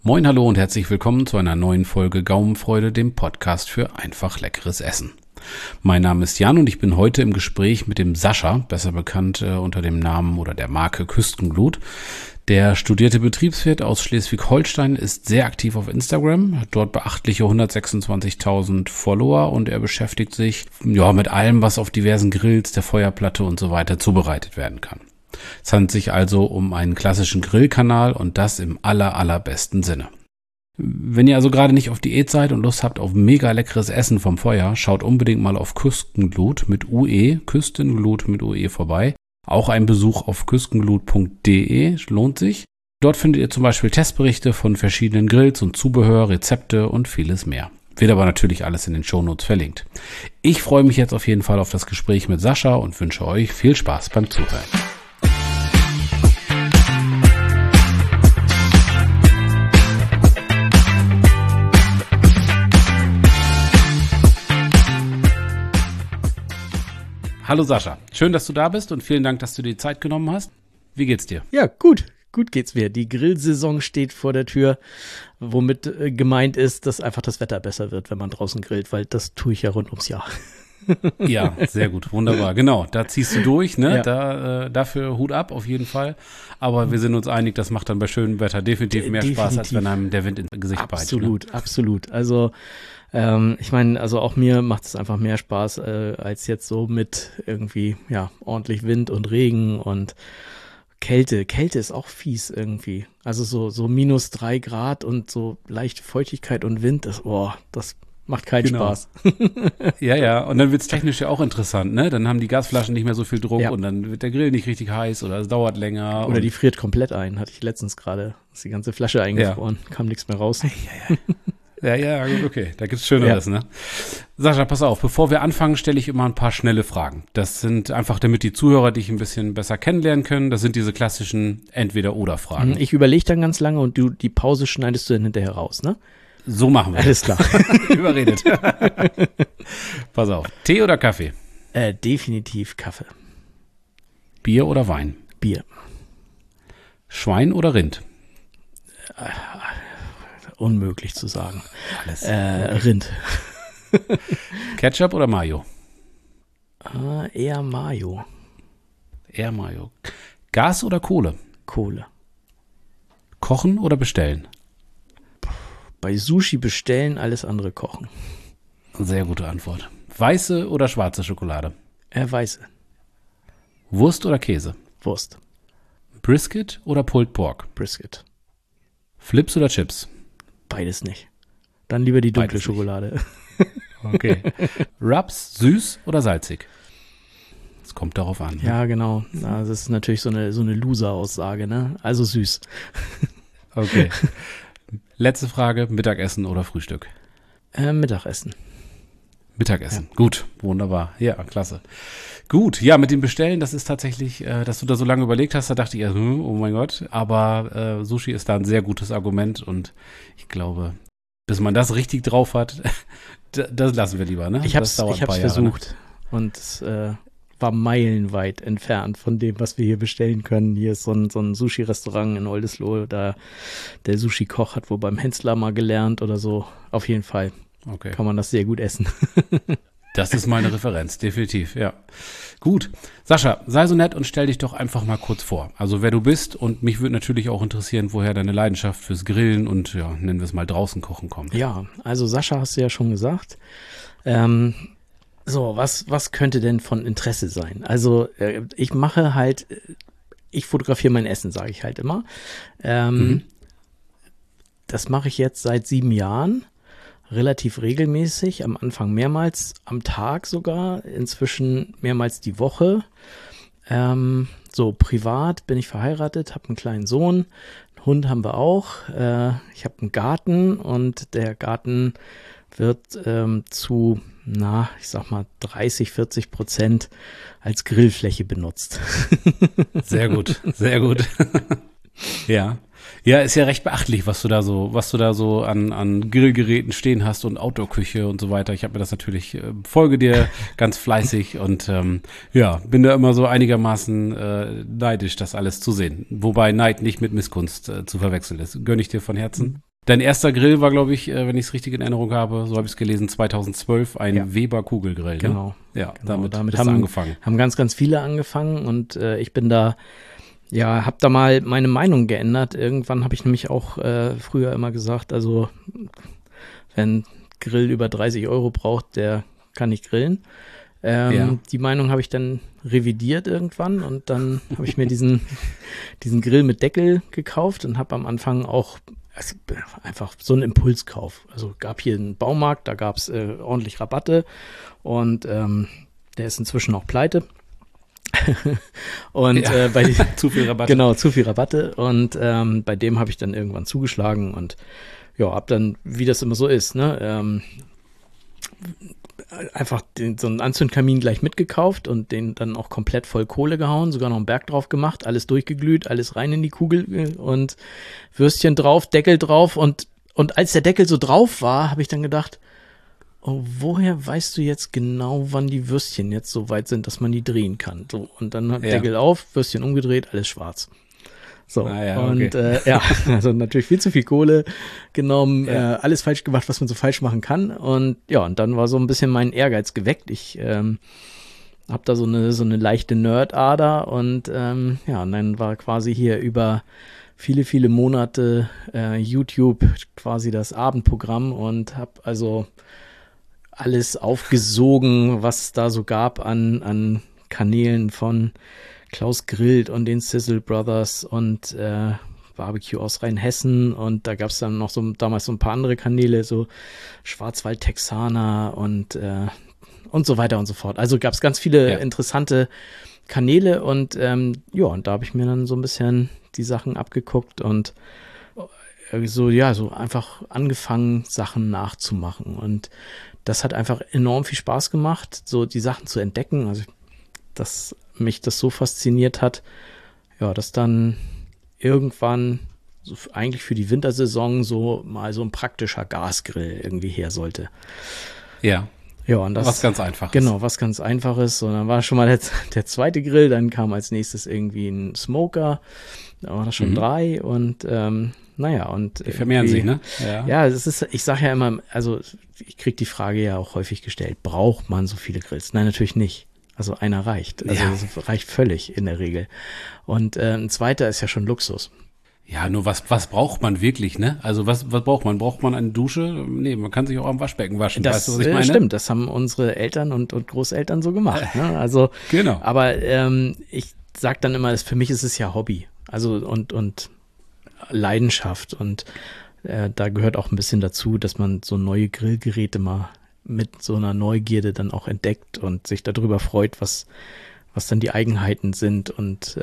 Moin, hallo und herzlich willkommen zu einer neuen Folge Gaumenfreude, dem Podcast für einfach leckeres Essen. Mein Name ist Jan und ich bin heute im Gespräch mit dem Sascha, besser bekannt unter dem Namen oder der Marke Küstenglut. Der studierte Betriebswirt aus Schleswig-Holstein ist sehr aktiv auf Instagram, hat dort beachtliche 126.000 Follower und er beschäftigt sich mit allem, was auf diversen Grills, der Feuerplatte und so weiter zubereitet werden kann. Es handelt sich also um einen klassischen Grillkanal und das im allerbesten Sinne. Wenn ihr also gerade nicht auf Diät seid und Lust habt auf mega leckeres Essen vom Feuer, schaut unbedingt mal auf Küstenglut mit UE, Küstenglut mit UE vorbei. Auch ein Besuch auf küstenglut.de lohnt sich. Dort findet ihr zum Beispiel Testberichte von verschiedenen Grills und Zubehör, Rezepte und vieles mehr. Wird aber natürlich alles in den Shownotes verlinkt. Ich freue mich jetzt auf jeden Fall auf das Gespräch mit Sascha und wünsche euch viel Spaß beim Zuhören. Hallo Sascha, schön, dass du da bist und vielen Dank, dass du dir die Zeit genommen hast. Wie geht's dir? Ja, gut geht's mir. Die Grillsaison steht vor der Tür, womit gemeint ist, dass einfach das Wetter besser wird, wenn man draußen grillt, weil das tue ich ja rund ums Jahr. Ja, sehr gut, wunderbar. Genau, da ziehst du durch, ne? Ja. Dafür Hut ab auf jeden Fall. Aber wir sind uns einig, das macht dann bei schönem Wetter definitiv mehr Spaß, als wenn einem der Wind ins Gesicht peitscht. Absolut. Also ich meine, also auch mir macht es einfach mehr Spaß, als jetzt so mit irgendwie, ordentlich Wind und Regen und Kälte. Kälte ist auch fies irgendwie. Also so -3 Grad und so leichte Feuchtigkeit und Wind, das macht keinen Spaß. Ja, und dann wird's technisch ja auch interessant, ne? Dann haben die Gasflaschen nicht mehr so viel Druck Ja. und dann wird der Grill nicht richtig heiß oder es dauert länger. Oder die friert komplett ein, hatte ich letztens gerade. Ist die ganze Flasche eingefroren, kam nichts mehr raus. Ja, gut, okay, da gibt's Schöneres, ne? Sascha, pass auf, bevor wir anfangen, stelle ich immer ein paar schnelle Fragen. Das sind einfach, damit die Zuhörer dich ein bisschen besser kennenlernen können. Das sind diese klassischen Entweder-oder-Fragen. Ich überlege dann ganz lange und die Pause schneidest du dann hinterher raus, ne? So machen wir. Alles klar. Überredet. Pass auf, Tee oder Kaffee? Definitiv Kaffee. Bier oder Wein? Bier. Schwein oder Rind? Unmöglich zu sagen. Alles. Rind. Ketchup oder Mayo? Eher Mayo. Eher Mayo. Gas oder Kohle? Kohle. Kochen oder bestellen? Bei Sushi bestellen, alles andere kochen. Sehr gute Antwort. Weiße oder schwarze Schokolade? Weiße. Wurst oder Käse? Wurst. Brisket oder Pulled Pork? Brisket. Flips oder Chips? Beides nicht. Dann lieber die dunkle Beides nicht. Schokolade. Okay. Rubs, süß oder salzig? Es kommt darauf an. Ne? Ja, genau. Das ist natürlich so eine Loser-Aussage, ne? Also süß. Okay. Letzte Frage, Mittagessen oder Frühstück? Mittagessen. Mittagessen. Ja. Gut, wunderbar. Ja, klasse. Gut, ja, mit dem Bestellen, das ist tatsächlich, dass du da so lange überlegt hast, da dachte ich, oh mein Gott, aber Sushi ist da ein sehr gutes Argument und ich glaube, bis man das richtig drauf hat, das lassen wir lieber, ne? Ich hab's versucht, ne? Und es war meilenweit entfernt von dem, was wir hier bestellen können. Hier ist so ein Sushi-Restaurant in Oldesloe, da der Sushi-Koch hat wohl beim Hensler mal gelernt oder so. Auf jeden Fall kann man das sehr gut essen. Das ist meine Referenz, definitiv, ja. Gut, Sascha, sei so nett und stell dich doch einfach mal kurz vor. Also wer du bist und mich würde natürlich auch interessieren, woher deine Leidenschaft fürs Grillen und, nennen wir es mal draußen kochen kommt. Ja, also Sascha hast du ja schon gesagt. So, was könnte denn von Interesse sein? Also ich fotografiere mein Essen, sage ich halt immer. Das mache ich jetzt seit 7 Jahren. Relativ regelmäßig, am Anfang mehrmals am Tag sogar, inzwischen mehrmals die Woche. So privat bin ich verheiratet, habe einen kleinen Sohn, einen Hund haben wir auch. Ich habe einen Garten und der Garten wird zu, ich sag mal 30-40% als Grillfläche benutzt. Sehr gut, sehr gut. Ja. Ja, ist ja recht beachtlich, was du da so an Grillgeräten stehen hast und Outdoor-Küche und so weiter. Ich habe mir das natürlich, folge dir ganz fleißig und bin da immer so einigermaßen neidisch, das alles zu sehen. Wobei Neid nicht mit Missgunst zu verwechseln ist. Gönne ich dir von Herzen. Dein erster Grill war, glaube ich, wenn ich es richtig in Erinnerung habe, so habe ich es gelesen, 2012, ein Weber Kugelgrill. Ne? Genau. Ja, genau. damit hast du angefangen. Haben ganz, ganz viele angefangen und ich bin da, ja, habe da mal meine Meinung geändert. Irgendwann habe ich nämlich auch früher immer gesagt, also wenn Grill über 30 Euro braucht, der kann nicht grillen. Die Meinung habe ich dann revidiert irgendwann und dann habe ich mir diesen Grill mit Deckel gekauft und habe am Anfang auch einfach so einen Impulskauf. Also gab hier einen Baumarkt, da gab es ordentlich Rabatte und der ist inzwischen auch pleite. Und zu viel Rabatte. Genau, zu viel Rabatte und bei dem habe ich dann irgendwann zugeschlagen und ja, hab dann, wie das immer so ist, ne, einfach so einen Anzündkamin gleich mitgekauft und den dann auch komplett voll Kohle gehauen, sogar noch einen Berg drauf gemacht, alles durchgeglüht, alles rein in die Kugel und Würstchen drauf, Deckel drauf und als der Deckel so drauf war, habe ich dann gedacht, oh, woher weißt du jetzt genau, wann die Würstchen jetzt so weit sind, dass man die drehen kann? So, und dann Deckel auf, Würstchen umgedreht, alles schwarz. So, und also natürlich viel zu viel Kohle genommen, alles falsch gemacht, was man so falsch machen kann. Und ja, und dann war so ein bisschen mein Ehrgeiz geweckt. Ich habe da so eine leichte Nerd-Ader und und dann war quasi hier über viele, viele Monate YouTube quasi das Abendprogramm und habe also alles aufgesogen, was es da so gab an Kanälen von Klaus Grillt und den Sizzle Brothers und Barbecue aus Rheinhessen und da gab es dann noch damals so ein paar andere Kanäle, so Schwarzwald Texaner und so weiter und so fort. Also gab es ganz viele interessante Kanäle und und da habe ich mir dann so ein bisschen die Sachen abgeguckt und so einfach angefangen, Sachen nachzumachen und das hat einfach enorm viel Spaß gemacht, so die Sachen zu entdecken, also dass mich das so fasziniert hat, ja, dass dann irgendwann so eigentlich für die Wintersaison so mal so ein praktischer Gasgrill irgendwie her sollte. Ja. Ja, und das was ganz Einfaches. Genau, was ganz Einfaches. Und dann war schon mal der zweite Grill, dann kam als nächstes irgendwie ein Smoker, da war das schon 3 und und die vermehren sich, ne? Ja, es ist, ich sage ja immer, also ich kriege die Frage ja auch häufig gestellt, braucht man so viele Grills? Nein, natürlich nicht. Also einer reicht. Also das reicht völlig in der Regel. Und ein zweiter ist ja schon Luxus. Ja, nur was braucht man wirklich, ne? Also was braucht man? Braucht man eine Dusche? Nee, man kann sich auch am Waschbecken waschen. Das weißt du, was ich meine? Stimmt, das haben unsere Eltern und Großeltern so gemacht. Ne? Also, genau. Aber ich sag dann immer, für mich ist es ja Hobby. Also und Leidenschaft. Und da gehört auch ein bisschen dazu, dass man so neue Grillgeräte mal mit so einer Neugierde dann auch entdeckt und sich darüber freut, was dann die Eigenheiten sind und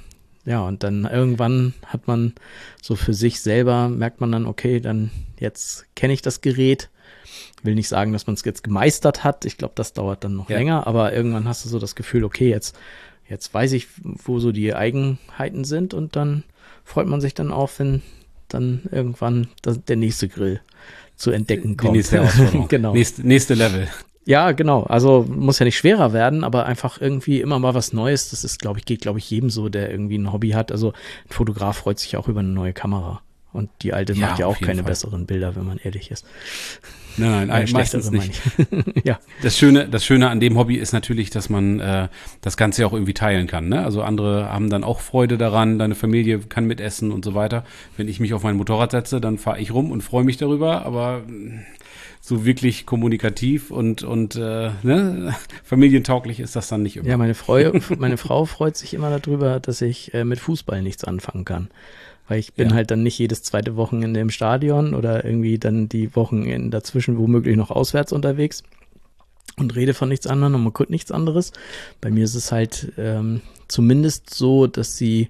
und dann irgendwann hat man so für sich selber, merkt man dann, okay, dann jetzt kenne ich das Gerät, will nicht sagen, dass man es jetzt gemeistert hat, ich glaube, das dauert dann noch länger, aber irgendwann hast du so das Gefühl, okay, jetzt weiß ich, wo so die Eigenheiten sind und dann freut man sich dann auch, wenn dann irgendwann der nächste Grill zu entdecken kommt. Die nächste Herausforderung. Genau. Nächste Level. Ja, genau. Also muss ja nicht schwerer werden, aber einfach irgendwie immer mal was Neues. Das ist, geht, glaube ich, jedem so, der irgendwie ein Hobby hat. Also ein Fotograf freut sich auch über eine neue Kamera. Und die alte macht ja auch keine besseren Bilder, wenn man ehrlich ist. Nein, meistens nicht. Ja. Das Schöne an dem Hobby ist natürlich, dass man das Ganze ja auch irgendwie teilen kann. Ne? Also andere haben dann auch Freude daran, deine Familie kann mitessen und so weiter. Wenn ich mich auf mein Motorrad setze, dann fahre ich rum und freue mich darüber, aber so wirklich kommunikativ und familientauglich ist das dann nicht immer. Ja, meine Frau freut sich immer darüber, dass ich mit Fußball nichts anfangen kann. Weil ich bin halt dann nicht jedes zweite Wochenende im Stadion oder irgendwie dann die Wochen dazwischen womöglich noch auswärts unterwegs und rede von nichts anderem und man guckt nichts anderes. Bei mir ist es halt zumindest so, dass sie,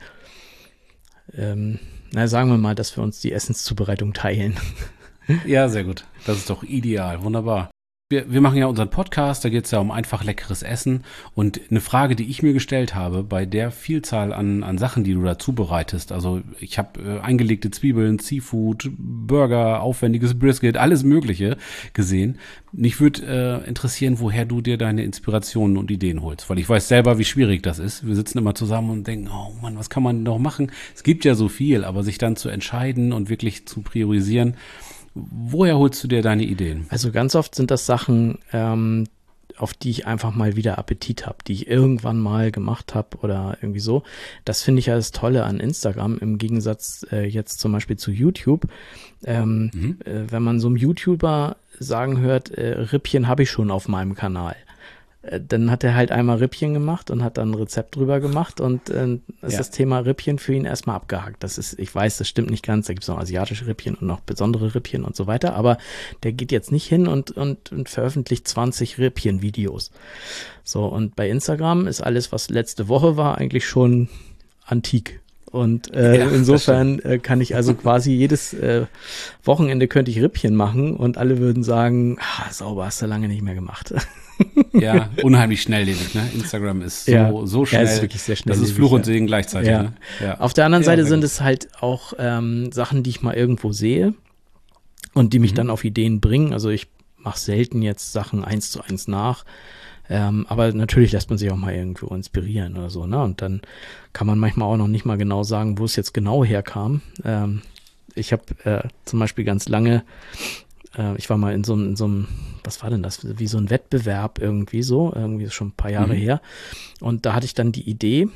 sagen wir mal, dass wir uns die Essenszubereitung teilen. Ja, sehr gut. Das ist doch ideal. Wunderbar. wir machen ja unseren Podcast, da geht es ja um einfach leckeres Essen. Und eine Frage, die ich mir gestellt habe, bei der Vielzahl an Sachen, die du da zubereitest, also ich habe eingelegte Zwiebeln, Seafood, Burger, aufwendiges Brisket, alles Mögliche gesehen. Mich würde interessieren, woher du dir deine Inspirationen und Ideen holst, weil ich weiß selber, wie schwierig das ist. Wir sitzen immer zusammen und denken, oh Mann, was kann man noch machen? Es gibt ja so viel, aber sich dann zu entscheiden und wirklich zu priorisieren. Woher holst du dir deine Ideen? Also ganz oft sind das Sachen, auf die ich einfach mal wieder Appetit habe, die ich irgendwann mal gemacht habe oder irgendwie so. Das finde ich ja das Tolle an Instagram, im Gegensatz jetzt zum Beispiel zu YouTube. Wenn man so einem YouTuber sagen hört, Rippchen habe ich schon auf meinem Kanal. Dann hat er halt einmal Rippchen gemacht und hat dann ein Rezept drüber gemacht und ist das Thema Rippchen für ihn erstmal abgehakt. Das ist, ich weiß, das stimmt nicht ganz, da gibt es noch asiatische Rippchen und noch besondere Rippchen und so weiter, aber der geht jetzt nicht hin und veröffentlicht 20 Rippchen-Videos. So, und bei Instagram ist alles, was letzte Woche war, eigentlich schon antik. Und insofern kann ich also quasi jedes Wochenende könnte ich Rippchen machen und alle würden sagen, sauber, hast du lange nicht mehr gemacht. Ja, unheimlich schnelllebig, ne? Instagram ist so schnell. Ja, ist wirklich sehr schnell. Das ist Fluch und Segen gleichzeitig, ja. Ne? Ja. Auf der anderen Seite sind es halt auch Sachen, die ich mal irgendwo sehe und die mich dann auf Ideen bringen. Also ich mache selten jetzt Sachen 1:1 nach. Aber natürlich lässt man sich auch mal irgendwo inspirieren oder so, ne? Und dann kann man manchmal auch noch nicht mal genau sagen, wo es jetzt genau herkam. Ich habe zum Beispiel ganz lange, ich war mal in so einem, was war denn das? Wie so ein Wettbewerb irgendwie ist schon ein paar Jahre her. Und da hatte ich dann die Idee,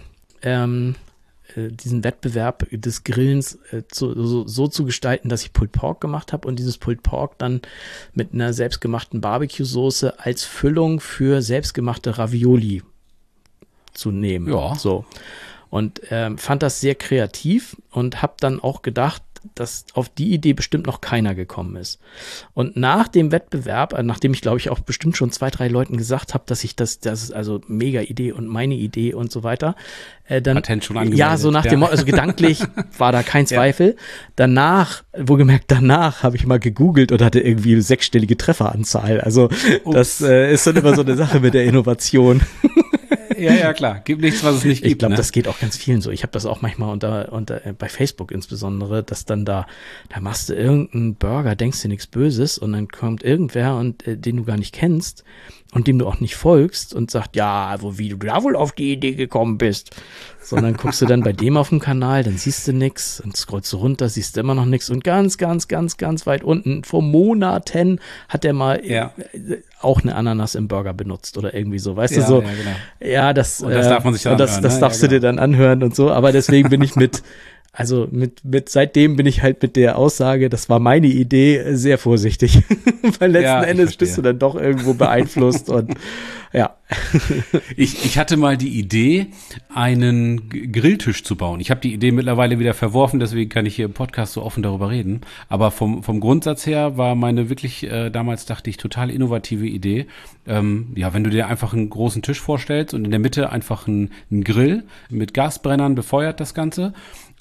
diesen Wettbewerb des Grillens so zu gestalten, dass ich Pulled Pork gemacht habe und dieses Pulled Pork dann mit einer selbstgemachten Barbecue-Soße als Füllung für selbstgemachte Ravioli zu nehmen. Ja. So. Und fand das sehr kreativ und habe dann auch gedacht, dass auf die Idee bestimmt noch keiner gekommen ist. Und nach dem Wettbewerb, nachdem ich glaube ich auch bestimmt schon 2, 3 Leuten gesagt habe, dass ich das ist also mega Idee und meine Idee und so weiter, dann Patent schon angemeldet. Ja, so nach dem also gedanklich war da kein Zweifel. Danach, wohlgemerkt habe ich mal gegoogelt und hatte irgendwie 6-stellige Trefferanzahl. Also das ist dann immer so eine Sache mit der Innovation. Ja, klar. Gibt nichts, was es nicht gibt. Ich glaube, ne? Das geht auch ganz vielen so. Ich habe das auch manchmal bei Facebook insbesondere, dass dann da machst du irgendeinen Burger, denkst dir nichts Böses und dann kommt irgendwer und den du gar nicht kennst und dem du auch nicht folgst und sagt, ja, wie du da wohl auf die Idee gekommen bist. Sondern guckst du dann bei dem auf dem Kanal, dann siehst du nix, dann scrollst du runter, siehst du immer noch nix und ganz, ganz, ganz, ganz weit unten, vor Monaten hat er mal auch eine Ananas im Burger benutzt oder irgendwie so, weißt du, so. Ja, genau. Ja, das darf man sich dann anhören. Das darfst du dir dann anhören und so, aber deswegen bin ich seitdem bin ich halt mit der Aussage, das war meine Idee, sehr vorsichtig. Weil letzten Endes bist du dann doch irgendwo beeinflusst und ja. Ich hatte mal die Idee, einen Grilltisch zu bauen. Ich habe die Idee mittlerweile wieder verworfen, deswegen kann ich hier im Podcast so offen darüber reden. Aber vom Grundsatz her war meine wirklich, damals dachte ich, total innovative Idee. Wenn du dir einfach einen großen Tisch vorstellst und in der Mitte einfach einen Grill mit Gasbrennern befeuert das Ganze.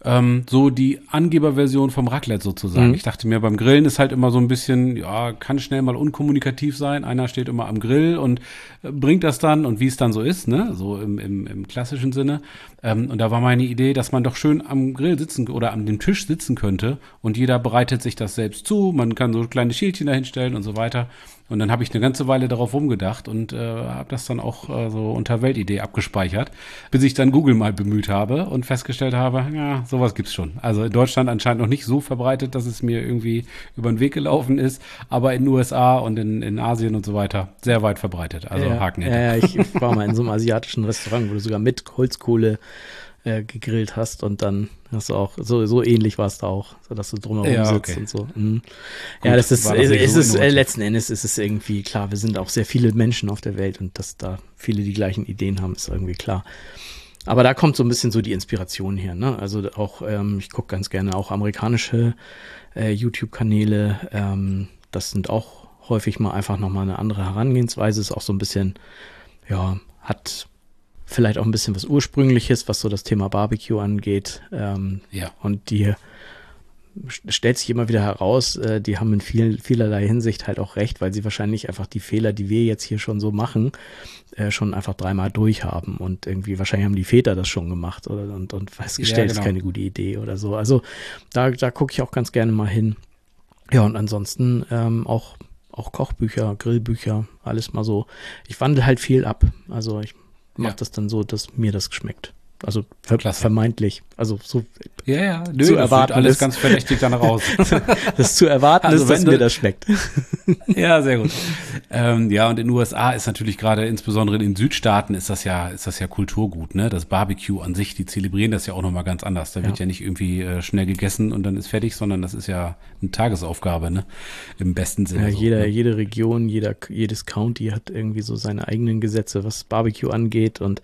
So die Angeberversion vom Raclette sozusagen. Ich dachte mir, beim Grillen ist halt immer so ein bisschen, kann schnell mal unkommunikativ sein. Einer steht immer am Grill und bringt das dann und wie es dann so ist, ne, so im klassischen Sinne. Und da war meine Idee, dass man doch schön am Grill sitzen oder an dem Tisch sitzen könnte und jeder bereitet sich das selbst zu. Man kann so kleine Schälchen dahinstellen und so weiter. Und dann habe ich eine ganze Weile darauf rumgedacht und habe das dann auch so unter Weltidee abgespeichert, bis ich dann Google mal bemüht habe und festgestellt habe, ja, sowas gibt's schon. Also in Deutschland anscheinend noch nicht so verbreitet, dass es mir irgendwie über den Weg gelaufen ist, aber in den USA und in Asien und so weiter sehr weit verbreitet. Also Haken hinter. Ja, ich war mal in so einem asiatischen Restaurant, wo du sogar mit Holzkohle gegrillt hast und dann hast du auch, so ähnlich war es da auch, so dass du drumherum sitzt und so. Gut, ja, das ist, letzten Endes ist es irgendwie klar, wir sind auch sehr viele Menschen auf der Welt und dass da viele die gleichen Ideen haben, ist irgendwie klar. Aber da kommt so ein bisschen so die Inspiration her, ne? Also auch, ich gucke ganz gerne auch amerikanische YouTube-Kanäle, das sind auch häufig mal einfach nochmal eine andere Herangehensweise, ist auch so ein bisschen, hat vielleicht auch ein bisschen was Ursprüngliches, was so das Thema Barbecue angeht. Und die stellt sich immer wieder heraus, die haben in vielerlei Hinsicht halt auch recht, weil sie wahrscheinlich einfach die Fehler, die wir jetzt hier schon so machen, schon einfach dreimal durchhaben und irgendwie wahrscheinlich haben die Väter das schon gemacht und festgestellt, ist keine gute Idee oder so. Also da gucke ich auch ganz gerne mal hin. Ja, und ansonsten auch Kochbücher, Grillbücher, alles mal so. Ich wandle halt viel ab. Also ich mache das dann so, dass mir das schmeckt. Also vermeintlich. Also so Nö, zu das erwarten sieht alles ist, ganz verdächtig danach aus. das zu erwarten Also ist, dass mir das schmeckt. Ja, sehr gut. Ja, und in den USA ist natürlich gerade, insbesondere in den Südstaaten, ist das ja Kulturgut, ne? Das Barbecue an sich, die zelebrieren das ja auch nochmal ganz anders. Da wird ja nicht irgendwie schnell gegessen und dann ist fertig, sondern das ist ja eine Tagesaufgabe, ne? Im besten Sinne. Ja, jede Region, jedes County hat irgendwie so seine eigenen Gesetze, was Barbecue angeht und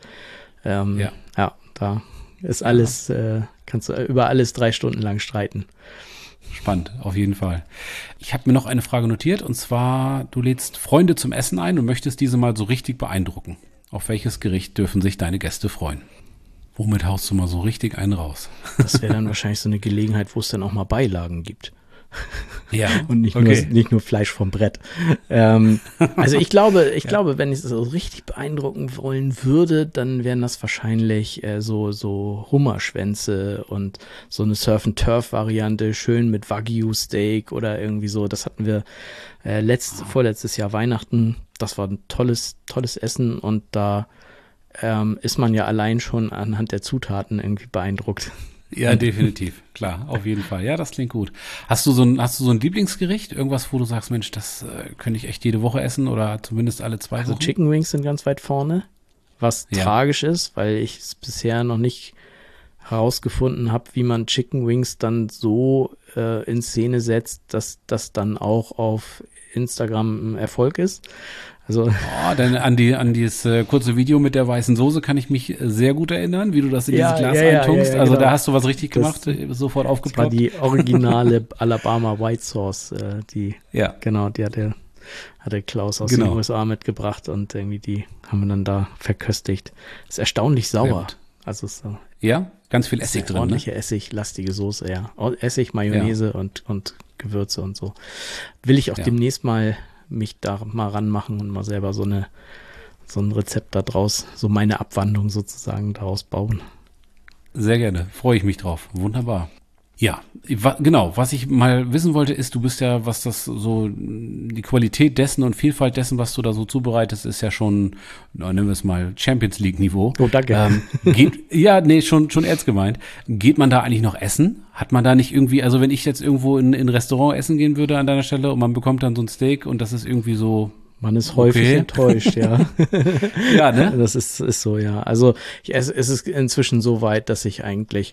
da ist alles, kannst du über alles 3 Stunden lang streiten. Spannend, auf jeden Fall. Ich habe mir noch eine Frage notiert und zwar, du lädst Freunde zum Essen ein und möchtest diese mal so richtig beeindrucken. Auf welches Gericht dürfen sich deine Gäste freuen? Womit haust du mal so richtig einen raus? Das wäre dann wahrscheinlich so eine Gelegenheit, wo es dann auch mal Beilagen gibt. Ja. Und nicht nur Fleisch vom Brett. Also ich glaube, wenn ich es so richtig beeindrucken wollen würde, dann wären das wahrscheinlich so Hummerschwänze und so eine Surf-and-Turf-Variante, schön mit Wagyu-Steak oder irgendwie so. Das hatten wir vorletztes Jahr Weihnachten. Das war ein tolles Essen und da ist man ja allein schon anhand der Zutaten irgendwie beeindruckt. Ja, definitiv, klar, auf jeden Fall. Ja, das klingt gut. Hast du so ein Lieblingsgericht? Irgendwas, wo du sagst, Mensch, das könnte ich echt jede Woche essen oder zumindest alle 2 Wochen? Also Chicken Wings sind ganz weit vorne, was tragisch ist, weil ich es bisher noch nicht herausgefunden habe, wie man Chicken Wings dann so in Szene setzt, dass das dann auch auf Instagram ein Erfolg ist. Also denn an dieses kurze Video mit der weißen Soße kann ich mich sehr gut erinnern, wie du das in dieses Glas eintunkst. Ja, also genau. Da hast du was richtig gemacht, sofort aufgeploppt. Das war die originale Alabama White Sauce, die hatte Klaus aus den USA mitgebracht und irgendwie die haben wir dann da verköstigt. Ist erstaunlich sauer. Also so. Ja, ganz viel Essig drin. Ordentliche essiglastige Soße, ja. Essig, Mayonnaise und Gewürze und so. Will ich auch demnächst mal mich da mal ranmachen und mal selber so ein Rezept da draus, so meine Abwandlung sozusagen daraus bauen. Sehr gerne, freue ich mich drauf. Wunderbar. Ja, genau, was ich mal wissen wollte ist, du bist ja, was das so, die Qualität dessen und Vielfalt dessen, was du da so zubereitest, ist ja schon, nennen wir es mal, Champions League Niveau. Oh, danke. Schon ernst gemeint. Geht man da eigentlich noch essen? Hat man da nicht irgendwie, also wenn ich jetzt irgendwo in ein Restaurant essen gehen würde an deiner Stelle und man bekommt dann so ein Steak und das ist irgendwie so. Man ist häufig enttäuscht, ja. Ja, ne? Das ist so, ja. Also es ist inzwischen so weit, dass ich eigentlich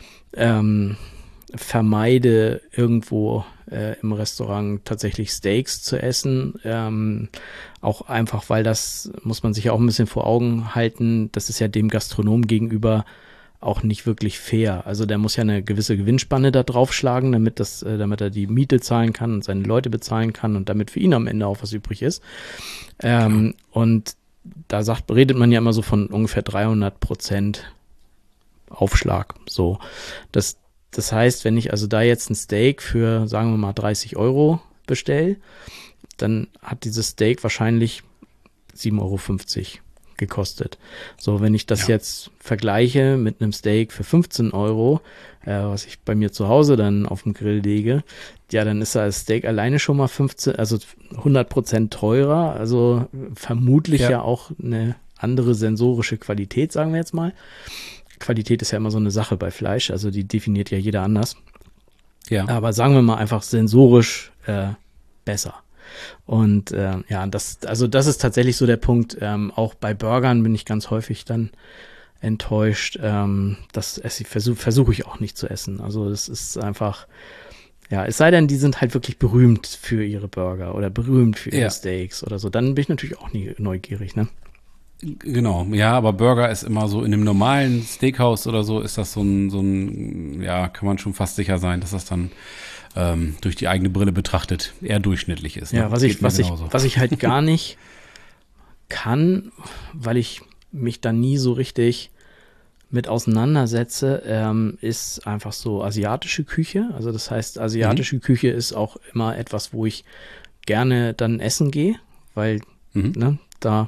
vermeide, irgendwo im Restaurant tatsächlich Steaks zu essen. Auch einfach, weil das, muss man sich ja auch ein bisschen vor Augen halten, das ist ja dem Gastronom gegenüber auch nicht wirklich fair. Also der muss ja eine gewisse Gewinnspanne da draufschlagen, damit er die Miete zahlen kann und seine Leute bezahlen kann und damit für ihn am Ende auch was übrig ist. Und da redet man ja immer so von ungefähr 300% Aufschlag. So, das heißt, wenn ich also da jetzt ein Steak für, sagen wir mal, 30 € bestelle, dann hat dieses Steak wahrscheinlich 7,50 € gekostet. So, wenn ich das jetzt vergleiche mit einem Steak für 15 €, was ich bei mir zu Hause dann auf dem Grill lege, ja, dann ist das Steak alleine schon mal 100% teurer, also vermutlich ja auch eine andere sensorische Qualität, sagen wir jetzt mal. Qualität ist ja immer so eine Sache bei Fleisch, also die definiert ja jeder anders. Ja. Aber sagen wir mal einfach sensorisch besser. Und das ist tatsächlich so der Punkt. Auch bei Burgern bin ich ganz häufig dann enttäuscht. Das versuche ich auch nicht zu essen. Also das ist einfach, ja, es sei denn, die sind halt wirklich berühmt für ihre Burger oder berühmt für ihre Steaks oder so. Dann bin ich natürlich auch nie neugierig, ne? Genau, ja, aber Burger ist immer so, in einem normalen Steakhouse oder so ist das so ein, ja, kann man schon fast sicher sein, dass das dann durch die eigene Brille betrachtet eher durchschnittlich ist. Ne? Ja, was ich halt gar nicht kann, weil ich mich da nie so richtig mit auseinandersetze, ist einfach so asiatische Küche. Also das heißt, asiatische Küche ist auch immer etwas, wo ich gerne dann essen gehe, weil da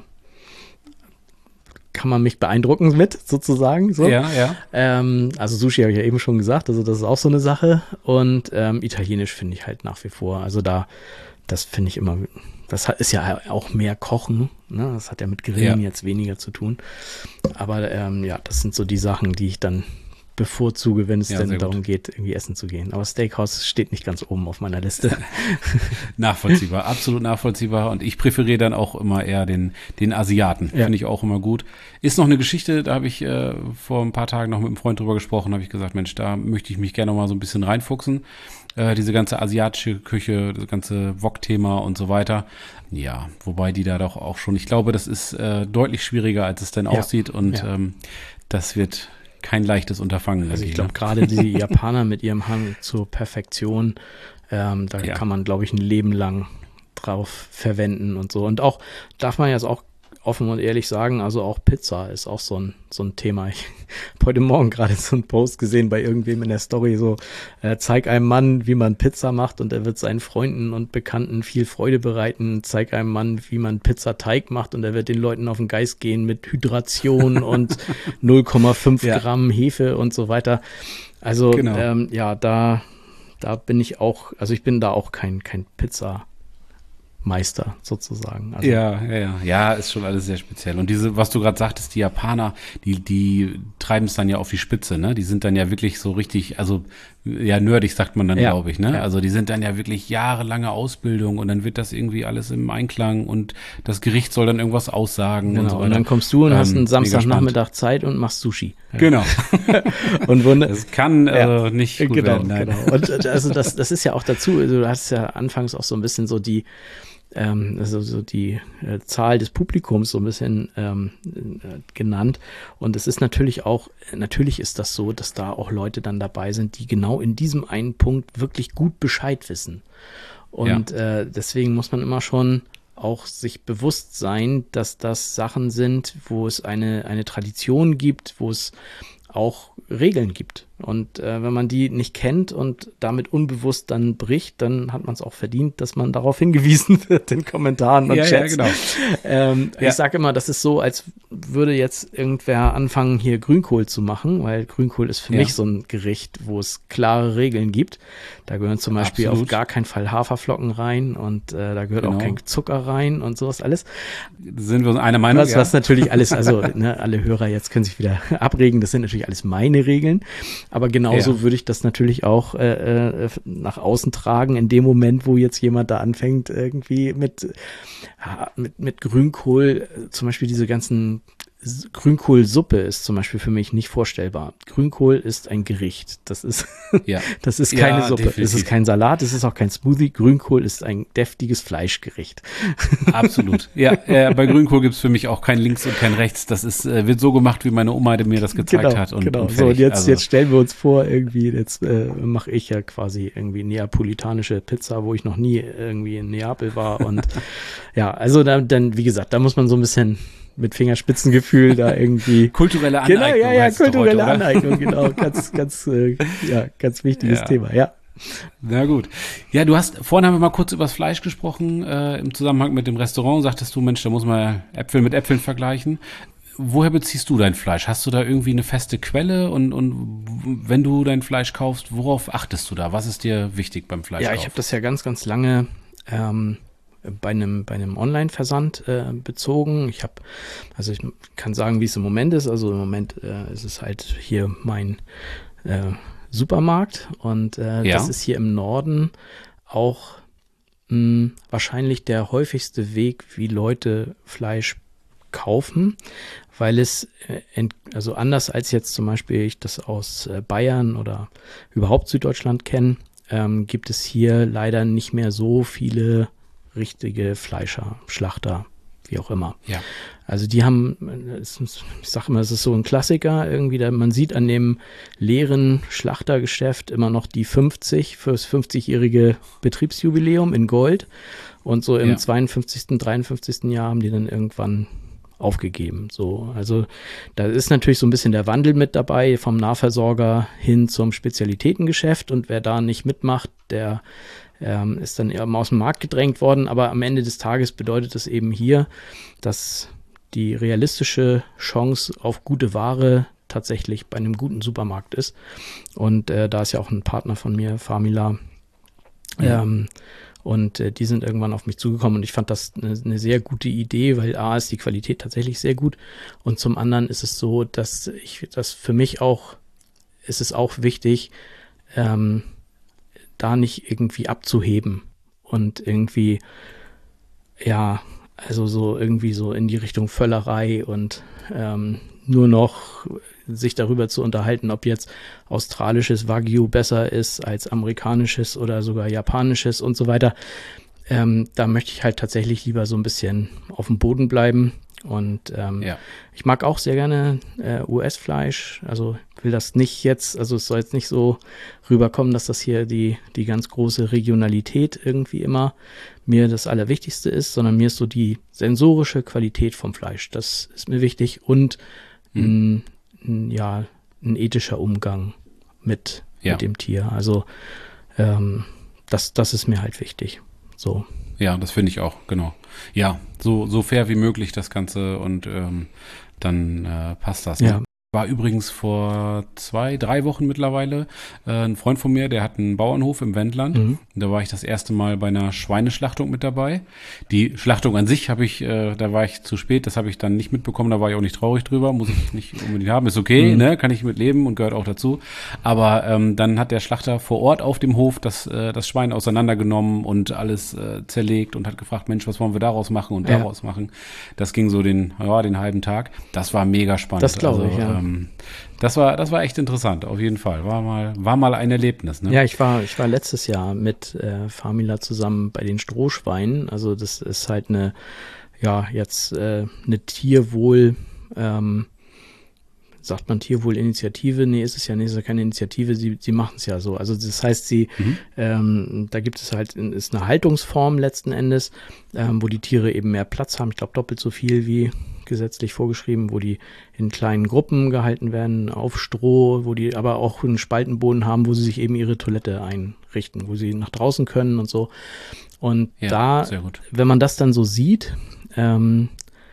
kann man mich beeindrucken mit, sozusagen. So. Ja, ja. Also Sushi habe ich ja eben schon gesagt, also das ist auch so eine Sache. Und Italienisch finde ich halt nach wie vor, also das finde ich immer, das ist ja auch mehr Kochen, ne? Das hat ja mit Grillen jetzt weniger zu tun. Aber das sind so die Sachen, die ich dann bevorzuge, wenn es denn darum geht, irgendwie essen zu gehen. Aber Steakhouse steht nicht ganz oben auf meiner Liste. Nachvollziehbar, absolut nachvollziehbar. Und ich präferiere dann auch immer eher den Asiaten. Ja. Finde ich auch immer gut. Ist noch eine Geschichte, da habe ich vor ein paar Tagen noch mit einem Freund drüber gesprochen, habe ich gesagt, Mensch, da möchte ich mich gerne noch mal so ein bisschen reinfuchsen. Diese ganze asiatische Küche, das ganze Wok-Thema und so weiter. Ja, wobei die da doch auch schon, ich glaube, das ist deutlich schwieriger, als es denn aussieht. Und das wird kein leichtes Unterfangen. Also ich glaube, gerade die Japaner mit ihrem Hang zur Perfektion, kann man, glaube ich, ein Leben lang drauf verwenden und so. Und auch, darf man jetzt auch offen und ehrlich sagen, also auch Pizza ist auch so ein Thema. Ich habe heute Morgen gerade so einen Post gesehen bei irgendwem in der Story, so zeig einem Mann, wie man Pizza macht und er wird seinen Freunden und Bekannten viel Freude bereiten. Zeig einem Mann, wie man Pizzateig macht und er wird den Leuten auf den Geist gehen mit Hydration und 0,5 Gramm Hefe und so weiter. Also da bin ich auch, also ich bin da auch kein Pizza Meister sozusagen. Also Ja, ist schon alles sehr speziell. Und diese, was du gerade sagtest, die Japaner, die treiben es dann ja auf die Spitze, ne? Die sind dann ja wirklich so richtig, also nerdig sagt man dann, glaube ich, ne? Ja. Also die sind dann ja wirklich jahrelange Ausbildung und dann wird das irgendwie alles im Einklang und das Gericht soll dann irgendwas aussagen und so weiter. Und dann kommst du und hast einen Samstagnachmittag Zeit und machst Sushi. Ja. Genau. Und es kann nicht gut werden. Nein. Genau. Und also das ist ja auch dazu, also du hast ja anfangs auch so ein bisschen so die Zahl des Publikums so ein bisschen genannt. Und es ist natürlich ist das so, dass da auch Leute dann dabei sind, die genau in diesem einen Punkt wirklich gut Bescheid wissen. Und deswegen muss man immer schon auch sich bewusst sein, dass das Sachen sind, wo es eine Tradition gibt, wo es auch Regeln gibt. Und wenn man die nicht kennt und damit unbewusst dann bricht, dann hat man es auch verdient, dass man darauf hingewiesen wird in Kommentaren und Chats. Ja, genau. Ich sage immer, das ist so, als würde jetzt irgendwer anfangen, hier Grünkohl zu machen, weil Grünkohl ist für mich so ein Gericht, wo es klare Regeln gibt. Da gehören zum Beispiel auf gar keinen Fall Haferflocken rein und da gehört auch kein Zucker rein und sowas alles. Sind wir uns einer Meinung? Was natürlich alles, also alle Hörer jetzt können sich wieder abregen, das sind natürlich alles meine Regeln. Aber genauso würde ich das natürlich auch nach außen tragen, in dem Moment, wo jetzt jemand da anfängt, irgendwie mit Grünkohl, zum Beispiel diese ganzen Grünkohlsuppe ist zum Beispiel für mich nicht vorstellbar. Grünkohl ist ein Gericht. Das ist keine Suppe. Definitiv. Das ist kein Salat. Das ist auch kein Smoothie. Grünkohl ist ein deftiges Fleischgericht. Absolut. Ja, bei Grünkohl gibt's für mich auch kein Links und kein Rechts. Das ist, wird so gemacht, wie meine Oma mir das gezeigt hat. Und so, und jetzt stellen wir uns vor, irgendwie, jetzt mache ich ja quasi irgendwie neapolitanische Pizza, wo ich noch nie irgendwie in Neapel war. Und also dann, wie gesagt, da muss man so ein bisschen mit Fingerspitzengefühl da irgendwie. Kulturelle Aneignung. Genau, kulturelle Aneignung, genau. Ganz wichtiges Thema, ja. Na gut. Ja, vorhin haben wir mal kurz über das Fleisch gesprochen, im Zusammenhang mit dem Restaurant. Sagtest du, Mensch, da muss man Äpfel mit Äpfeln vergleichen. Woher beziehst du dein Fleisch? Hast du da irgendwie eine feste Quelle? Und wenn du dein Fleisch kaufst, worauf achtest du da? Was ist dir wichtig beim Fleischkauf? Ja, ich habe das ja ganz, ganz lange bei einem Online-Versand bezogen. Ich kann sagen, wie es im Moment ist. Also im Moment ist es halt hier mein Supermarkt und das ist hier im Norden auch wahrscheinlich der häufigste Weg, wie Leute Fleisch kaufen, weil es, also anders als jetzt zum Beispiel ich das aus Bayern oder überhaupt Süddeutschland kenne, gibt es hier leider nicht mehr so viele richtige Fleischer, Schlachter, wie auch immer. Ja. Also die haben, ich sage immer, es ist so ein Klassiker irgendwie, man sieht an dem leeren Schlachtergeschäft immer noch die 50 fürs 50-jährige Betriebsjubiläum in Gold und so im 52., 53. Jahr haben die dann irgendwann aufgegeben. So, also da ist natürlich so ein bisschen der Wandel mit dabei vom Nahversorger hin zum Spezialitätengeschäft, und wer da nicht mitmacht, der ist dann eher aus dem Markt gedrängt worden. Aber am Ende des Tages bedeutet es eben hier, dass die realistische Chance auf gute Ware tatsächlich bei einem guten Supermarkt ist. Und da ist ja auch ein Partner von mir, Famila, und die sind irgendwann auf mich zugekommen, und ich fand das eine sehr gute Idee, weil A, ist die Qualität tatsächlich sehr gut, und zum anderen ist es so, dass für mich auch, ist es auch wichtig, da nicht irgendwie abzuheben und irgendwie, ja, also so irgendwie so in die Richtung Völlerei und nur noch sich darüber zu unterhalten, ob jetzt australisches Wagyu besser ist als amerikanisches oder sogar japanisches und so weiter. Da möchte ich halt tatsächlich lieber so ein bisschen auf dem Boden bleiben. Und ich mag auch sehr gerne US-Fleisch. Also will das nicht jetzt, also es soll jetzt nicht so rüberkommen, dass das hier die ganz große Regionalität irgendwie immer mir das Allerwichtigste ist, sondern mir ist so die sensorische Qualität vom Fleisch. Das ist mir wichtig, und ein ethischer Umgang mit dem Tier. Also das ist mir halt wichtig. So. Ja, das finde ich auch, genau. Ja, so fair wie möglich das Ganze, und dann passt das. Ja. War übrigens vor 2-3 Wochen mittlerweile ein Freund von mir, der hat einen Bauernhof im Wendland. Mhm. Da war ich das erste Mal bei einer Schweineschlachtung mit dabei. Die Schlachtung an sich da war ich zu spät, das habe ich dann nicht mitbekommen, da war ich auch nicht traurig drüber, muss ich nicht unbedingt haben, ist okay, ne, kann ich mit leben und gehört auch dazu. Aber dann hat der Schlachter vor Ort auf dem Hof das Schwein auseinandergenommen und alles zerlegt und hat gefragt, Mensch, was wollen wir daraus machen und daraus machen. Das ging so den halben Tag. Das war mega spannend. Das glaube ich, ja. Das war echt interessant, auf jeden Fall. War mal ein Erlebnis, ne? Ja, ich war letztes Jahr mit Famila zusammen bei den Strohschweinen. Also das ist halt eine Tierwohl, sagt man Tierwohl-Initiative? Nee, ist es ja nicht, ist ja keine Initiative, sie machen es ja so. Also das heißt, da gibt es halt, ist eine Haltungsform letzten Endes, wo die Tiere eben mehr Platz haben, ich glaube doppelt so viel wie gesetzlich vorgeschrieben, wo die in kleinen Gruppen gehalten werden, auf Stroh, wo die aber auch einen Spaltenboden haben, wo sie sich eben ihre Toilette einrichten, wo sie nach draußen können und so. Und sehr gut. Wenn man das dann so sieht, dann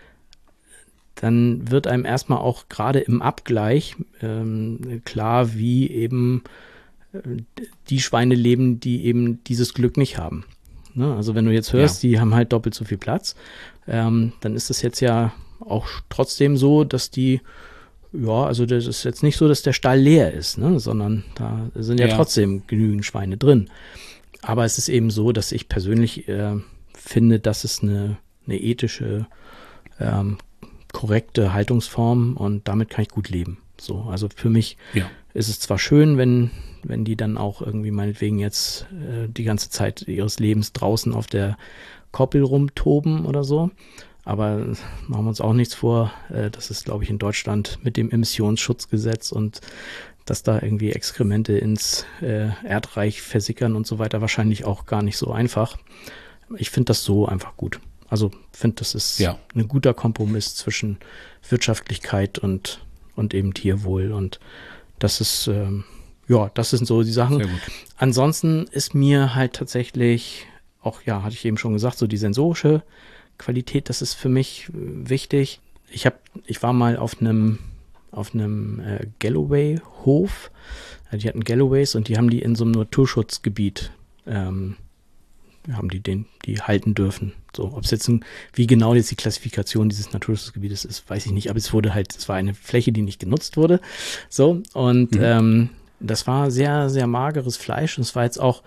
wird einem erstmal auch gerade im Abgleich klar, wie eben die Schweine leben, die eben dieses Glück nicht haben. Ne? Also wenn du jetzt hörst, die haben halt doppelt so viel Platz, dann ist das jetzt ja auch trotzdem so, dass also das ist jetzt nicht so, dass der Stall leer ist, ne? Sondern da sind ja trotzdem genügend Schweine drin. Aber es ist eben so, dass ich persönlich finde, dass es eine ethische, korrekte Haltungsform, und damit kann ich gut leben. So, also für mich ist es zwar schön, wenn die dann auch irgendwie meinetwegen jetzt die ganze Zeit ihres Lebens draußen auf der Koppel rumtoben oder so, aber machen wir uns auch nichts vor. Das ist, glaube ich, in Deutschland mit dem Emissionsschutzgesetz und dass da irgendwie Exkremente ins Erdreich versickern und so weiter, wahrscheinlich auch gar nicht so einfach. Ich finde das so einfach gut. Also finde, das ist ein guter Kompromiss zwischen Wirtschaftlichkeit und eben Tierwohl. Und das ist, das sind so die Sachen. Sehr gut. Ansonsten ist mir halt tatsächlich auch, hatte ich eben schon gesagt, so die sensorische Qualität, das ist für mich wichtig. Ich war mal auf einem Galloway-Hof. Die hatten Galloways, und die haben die in so einem Naturschutzgebiet haben die halten dürfen. So, ob es jetzt wie genau jetzt die Klassifikation dieses Naturschutzgebietes ist, weiß ich nicht, aber es war eine Fläche, die nicht genutzt wurde. So, und das war sehr, sehr mageres Fleisch, und es war jetzt auch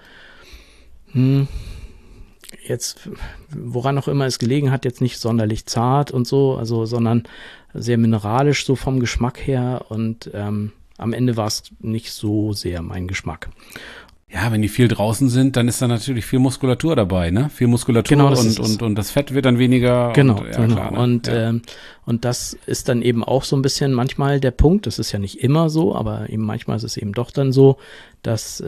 jetzt, woran auch immer es gelegen hat, jetzt nicht sonderlich zart und so, also, sondern sehr mineralisch so vom Geschmack her, und am Ende war es nicht so sehr mein Geschmack. Ja, wenn die viel draußen sind, dann ist da natürlich viel Muskulatur dabei, ne? Viel Muskulatur, genau, und das Fett wird dann weniger. Genau, und, klar, ne? Und das ist dann eben auch so ein bisschen manchmal der Punkt, das ist ja nicht immer so, aber eben manchmal ist es eben doch dann so, dass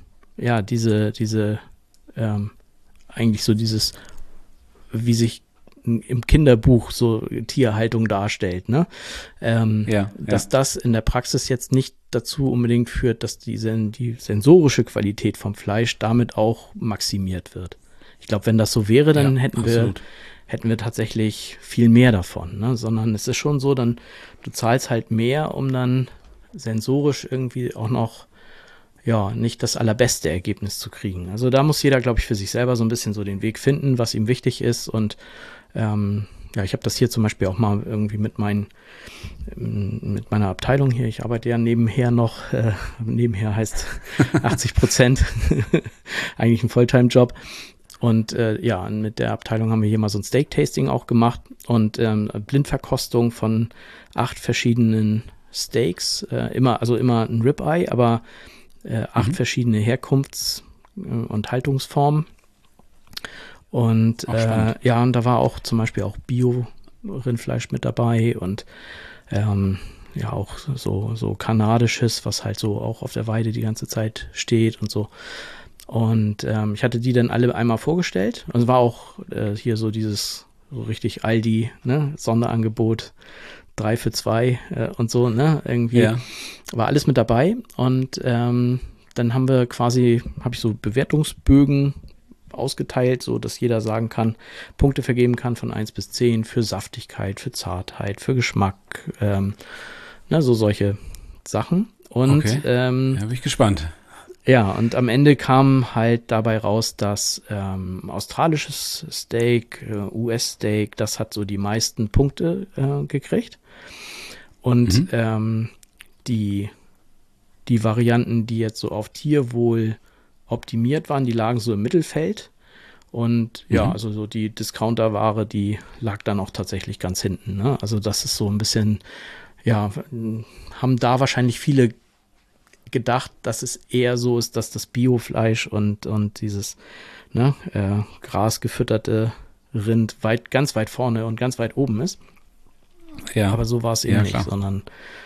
eigentlich so dieses, wie sich im Kinderbuch so Tierhaltung darstellt, ne? Dass das in der Praxis jetzt nicht dazu unbedingt führt, dass die sensorische Qualität vom Fleisch damit auch maximiert wird. Ich glaube, wenn das so wäre, dann hätten wir tatsächlich viel mehr davon, ne? Sondern es ist schon so, dann du zahlst halt mehr, um dann sensorisch irgendwie auch noch nicht das allerbeste Ergebnis zu kriegen. Also da muss jeder, glaube ich, für sich selber so ein bisschen so den Weg finden, was ihm wichtig ist. Und ich habe das hier zum Beispiel auch mal irgendwie mit meiner Abteilung hier. Ich arbeite ja nebenher noch, nebenher heißt 80%, eigentlich ein Fulltime-Job. Und mit der Abteilung haben wir hier mal so ein Steak-Tasting auch gemacht und Blindverkostung von 8 verschiedenen Steaks, immer ein Ribeye, aber 8 verschiedene Herkunfts- und Haltungsformen. Und und da war auch zum Beispiel auch Bio-Rindfleisch mit dabei und auch so kanadisches, was halt so auch auf der Weide die ganze Zeit steht und so. Und ich hatte die dann alle einmal vorgestellt. Und es war auch hier so dieses so richtig Aldi, ne, Sonderangebot 3 für 2 und so, ne, irgendwie war alles mit dabei. Und dann habe ich so Bewertungsbögen ausgeteilt, so dass jeder sagen kann, Punkte vergeben kann von 1 bis 10 für Saftigkeit, für Zartheit, für Geschmack, so solche Sachen. Und bin ich gespannt. Ja, und am Ende kam halt dabei raus, dass australisches Steak, US-Steak, das hat so die meisten Punkte gekriegt. Und die Varianten, die jetzt so auf Tierwohl optimiert waren, die lagen so im Mittelfeld. Und also so die Discounter-Ware, die lag dann auch tatsächlich ganz hinten, ne? Also das ist so ein bisschen, haben da wahrscheinlich viele gedacht, dass es eher so ist, dass das Biofleisch und dieses grasgefütterte Rind ganz weit vorne und ganz weit oben ist. Ja. Aber so war es eben nicht, sondern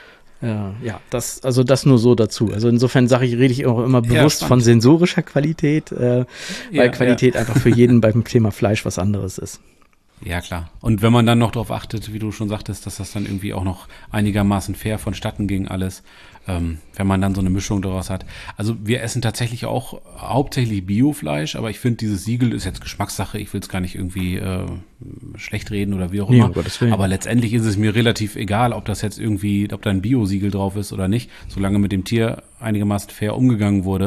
das nur so dazu. Also insofern rede ich auch immer bewusst von sensorischer Qualität, weil Qualität einfach für jeden beim Thema Fleisch was anderes ist. Ja, klar. Und wenn man dann noch darauf achtet, wie du schon sagtest, dass das dann irgendwie auch noch einigermaßen fair vonstatten ging alles, wenn man dann so eine Mischung daraus hat. Also wir essen tatsächlich auch hauptsächlich Biofleisch, aber ich finde, dieses Siegel ist jetzt Geschmackssache. Ich will es gar nicht irgendwie schlecht reden oder wie auch immer. Aber letztendlich ist es mir relativ egal, ob da ein Bio-Siegel drauf ist oder nicht, solange mit dem Tier einigermaßen fair umgegangen wurde.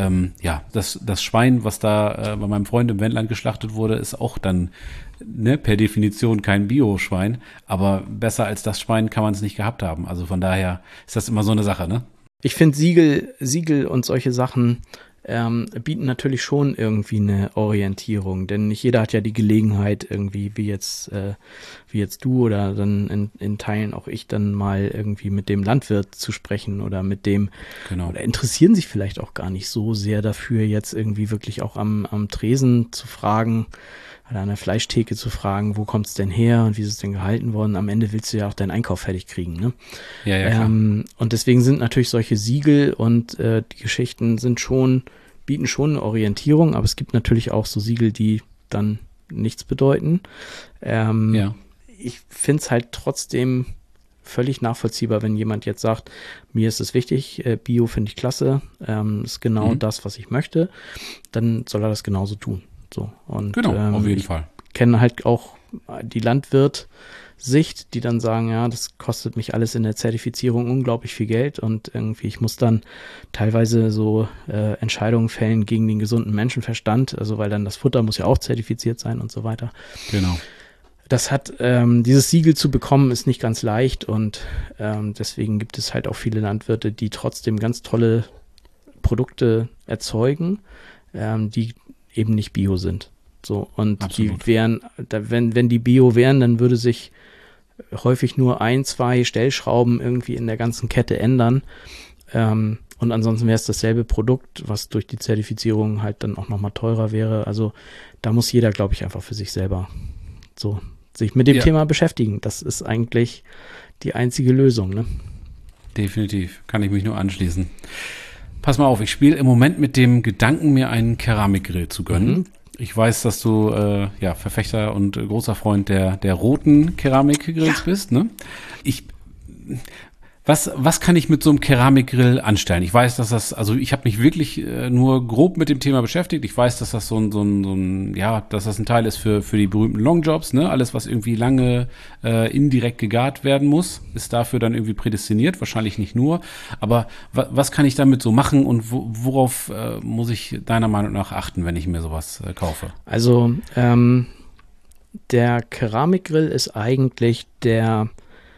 Das Schwein, was da bei meinem Freund im Wendland geschlachtet wurde, ist auch dann per Definition kein Bio-Schwein, aber besser als das Schwein kann man es nicht gehabt haben. Also von daher ist das immer so eine Sache, ne? Ich finde Siegel und solche Sachen bieten natürlich schon irgendwie eine Orientierung, denn nicht jeder hat ja die Gelegenheit irgendwie, wie jetzt du oder dann in Teilen auch ich dann mal irgendwie mit dem Landwirt zu sprechen oder mit dem, oder interessieren sich vielleicht auch gar nicht so sehr dafür, jetzt irgendwie wirklich auch am Tresen zu fragen, oder an der Fleischtheke zu fragen, wo kommt's denn her und wie ist es denn gehalten worden? Am Ende willst du ja auch deinen Einkauf fertig kriegen, ne? Ja, klar. Und deswegen sind natürlich solche Siegel und die Geschichten bieten schon eine Orientierung, aber es gibt natürlich auch so Siegel, die dann nichts bedeuten. Ich finde es halt trotzdem völlig nachvollziehbar, wenn jemand jetzt sagt, mir ist es wichtig, Bio finde ich klasse, ist genau das, was ich möchte, dann soll er das genauso tun. So, und auf jeden Fall. Ich kenne halt auch die Landwirt-Sicht, die dann sagen, ja, das kostet mich alles in der Zertifizierung unglaublich viel Geld und irgendwie, ich muss dann teilweise so Entscheidungen fällen gegen den gesunden Menschenverstand, also weil dann das Futter muss ja auch zertifiziert sein und so weiter. Genau. Das hat, dieses Siegel zu bekommen, ist nicht ganz leicht und deswegen gibt es halt auch viele Landwirte, die trotzdem ganz tolle Produkte erzeugen, die eben nicht Bio sind. So, und Absolut. die wären, wenn die Bio wären, dann würde sich häufig nur 1, 2 Stellschrauben irgendwie in der ganzen Kette ändern. Und ansonsten wäre es dasselbe Produkt, was durch die Zertifizierung halt dann auch nochmal teurer wäre. Also da muss jeder, glaube ich, einfach für sich selber so sich mit dem Thema beschäftigen. Das ist eigentlich die einzige Lösung, ne? Definitiv. Kann ich mich nur anschließen. Pass mal auf, ich spiele im Moment mit dem Gedanken, mir einen Keramikgrill zu gönnen. Ich weiß, dass du Verfechter und großer Freund der roten Keramikgrills bist, ne? Was kann ich mit so einem Keramikgrill anstellen? Ich weiß, also ich habe mich wirklich nur grob mit dem Thema beschäftigt. Ich weiß, dass das dass das ein Teil ist für die berühmten Longjobs, ne? Alles, was irgendwie lange indirekt gegart werden muss, ist dafür dann irgendwie prädestiniert. Wahrscheinlich nicht nur. Aber was kann ich damit so machen und worauf muss ich deiner Meinung nach achten, wenn ich mir sowas kaufe? Also, der Keramikgrill ist eigentlich der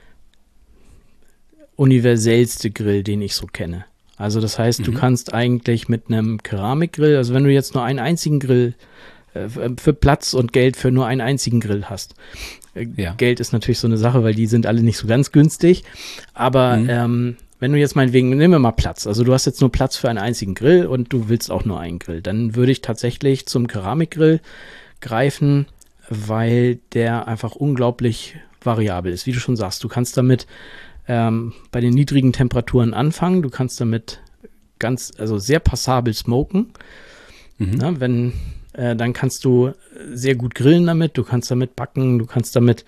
universellste Grill, den ich so kenne. Also das heißt, du kannst eigentlich mit einem Keramikgrill, also wenn du jetzt nur einen einzigen Grill für Platz und Geld für nur einen einzigen Grill hast. Geld ist natürlich so eine Sache, weil die sind alle nicht so ganz günstig. Aber wenn du jetzt meinetwegen, nehmen wir mal Platz. Also du hast jetzt nur Platz für einen einzigen Grill und du willst auch nur einen Grill. Dann würde ich tatsächlich zum Keramikgrill greifen, weil der einfach unglaublich variabel ist. Wie du schon sagst, du kannst damit bei den niedrigen Temperaturen anfangen. Du kannst damit sehr passabel smoken. Na, dann kannst du sehr gut grillen damit. Du kannst damit backen. Du kannst damit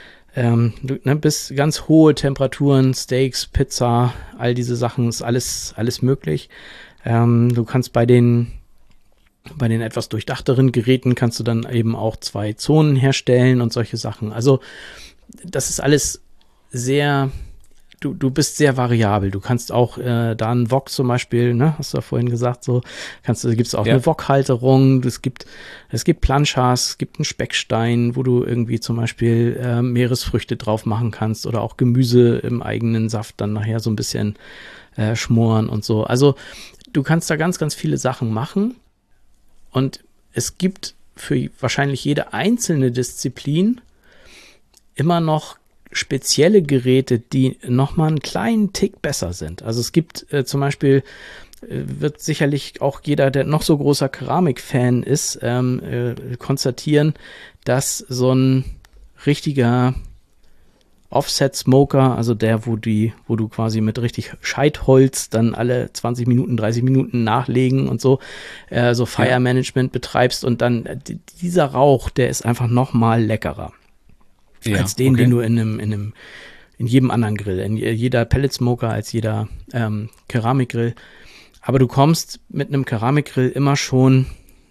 bis ganz hohe Temperaturen, Steaks, Pizza, all diese Sachen, ist alles möglich. Du kannst bei den etwas durchdachteren Geräten kannst du dann eben auch 2 Zonen herstellen und solche Sachen. Also das ist alles sehr. Du bist sehr variabel. Du kannst auch da einen Wok zum Beispiel, ne, hast du ja vorhin gesagt, so gibt es auch eine Wokhalterung. Es gibt Planchas, es gibt einen Speckstein, wo du irgendwie zum Beispiel Meeresfrüchte drauf machen kannst oder auch Gemüse im eigenen Saft dann nachher so ein bisschen schmoren und so. Also du kannst da ganz, ganz viele Sachen machen und es gibt für wahrscheinlich jede einzelne Disziplin immer noch spezielle Geräte, die nochmal einen kleinen Tick besser sind. Also es gibt zum Beispiel, wird sicherlich auch jeder, der noch so großer Keramik-Fan ist, konstatieren, dass so ein richtiger Offset-Smoker, also der, wo du quasi mit richtig Scheitholz dann alle 20 Minuten, 30 Minuten nachlegen und so Fire-Management betreibst und dann dieser Rauch, der ist einfach nochmal leckerer. Als den du in jedem anderen Grill, in jeder Pellet-Smoker, als jeder Keramikgrill. Aber du kommst mit einem Keramikgrill immer schon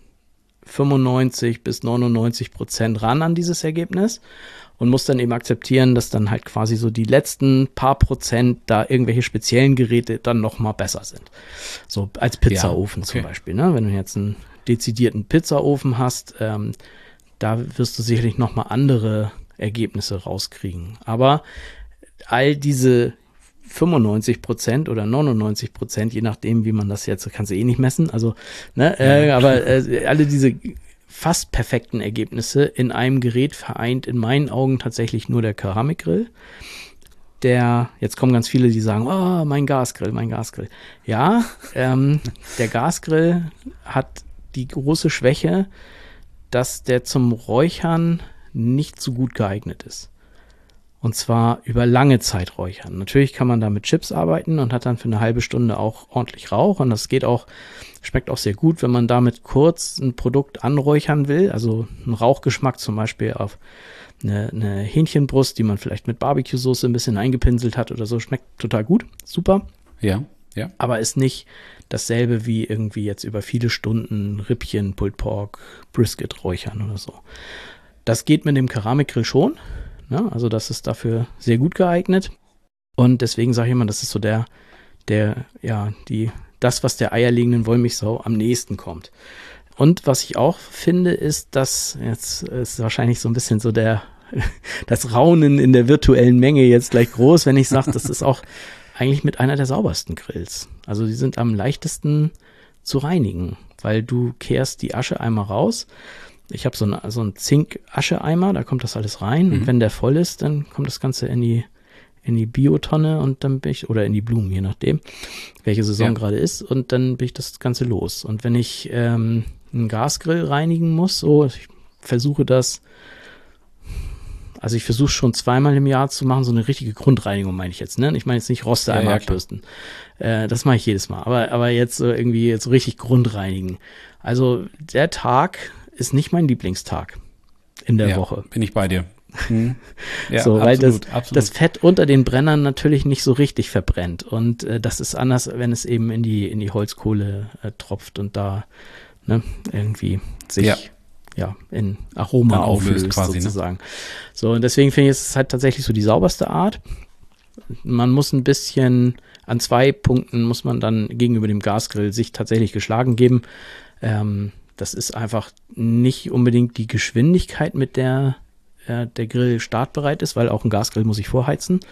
95-99% ran an dieses Ergebnis und musst dann eben akzeptieren, dass dann halt quasi so die letzten paar Prozent da irgendwelche speziellen Geräte dann noch mal besser sind. So als Pizzaofen zum Beispiel, ne? Wenn du jetzt einen dezidierten Pizzaofen hast, da wirst du sicherlich noch mal andere Ergebnisse rauskriegen. Aber all diese 95% oder 99%, je nachdem, wie man das jetzt, kannst du eh nicht messen, also, ne, alle diese fast perfekten Ergebnisse in einem Gerät vereint in meinen Augen tatsächlich nur der Keramikgrill. Jetzt kommen ganz viele, die sagen, oh, mein Gasgrill. Ja, der Gasgrill hat die große Schwäche, dass der zum Räuchern nicht so gut geeignet ist. Und zwar über lange Zeit räuchern. Natürlich kann man da mit Chips arbeiten und hat dann für eine halbe Stunde auch ordentlich Rauch. Und das schmeckt auch sehr gut, wenn man damit kurz ein Produkt anräuchern will. Also einen Rauchgeschmack zum Beispiel auf eine Hähnchenbrust, die man vielleicht mit Barbecue-Soße ein bisschen eingepinselt hat oder so. Schmeckt total gut. Super. Ja. Aber ist nicht dasselbe wie irgendwie jetzt über viele Stunden Rippchen, Pulled Pork, Brisket räuchern oder so. Das geht mit dem Keramikgrill schon. Ne? Also das ist dafür sehr gut geeignet. Und deswegen sage ich immer, das ist so das, was der eierlegenden Wollmilchsau am nächsten kommt. Und was ich auch finde, ist, dass, jetzt ist wahrscheinlich so ein bisschen so das Raunen in der virtuellen Menge jetzt gleich groß, wenn ich sage, das ist auch eigentlich mit einer der saubersten Grills. Also die sind am leichtesten zu reinigen, weil du kehrst die Asche einmal raus. Ich habe so einen Zink-Ascheeimer, da kommt das alles rein. Und wenn der voll ist, dann kommt das Ganze in die Biotonne und dann oder in die Blumen, je nachdem, welche Saison gerade ist. Und dann bin ich das Ganze los. Und wenn ich einen Gasgrill reinigen muss, ich versuche schon zweimal im Jahr zu machen, so eine richtige Grundreinigung meine ich jetzt, ne? Ich meine jetzt nicht Roste einmal abbürsten. Das mache ich jedes Mal. Aber jetzt irgendwie so richtig Grundreinigen. Also der Tag, ist nicht mein Lieblingstag in der Woche. Bin ich bei dir. Ja, so, weil absolut. das Fett unter den Brennern natürlich nicht so richtig verbrennt. Und das ist anders, wenn es eben in die Holzkohle tropft und da irgendwie sich in Aroma auflöst quasi, sozusagen. So, und deswegen finde ich, es ist halt tatsächlich so die sauberste Art. Man muss ein bisschen, an 2 Punkten muss man dann gegenüber dem Gasgrill sich tatsächlich geschlagen geben. Das ist einfach nicht unbedingt die Geschwindigkeit, mit der der Grill startbereit ist, weil auch ein Gasgrill muss ich vorheizen.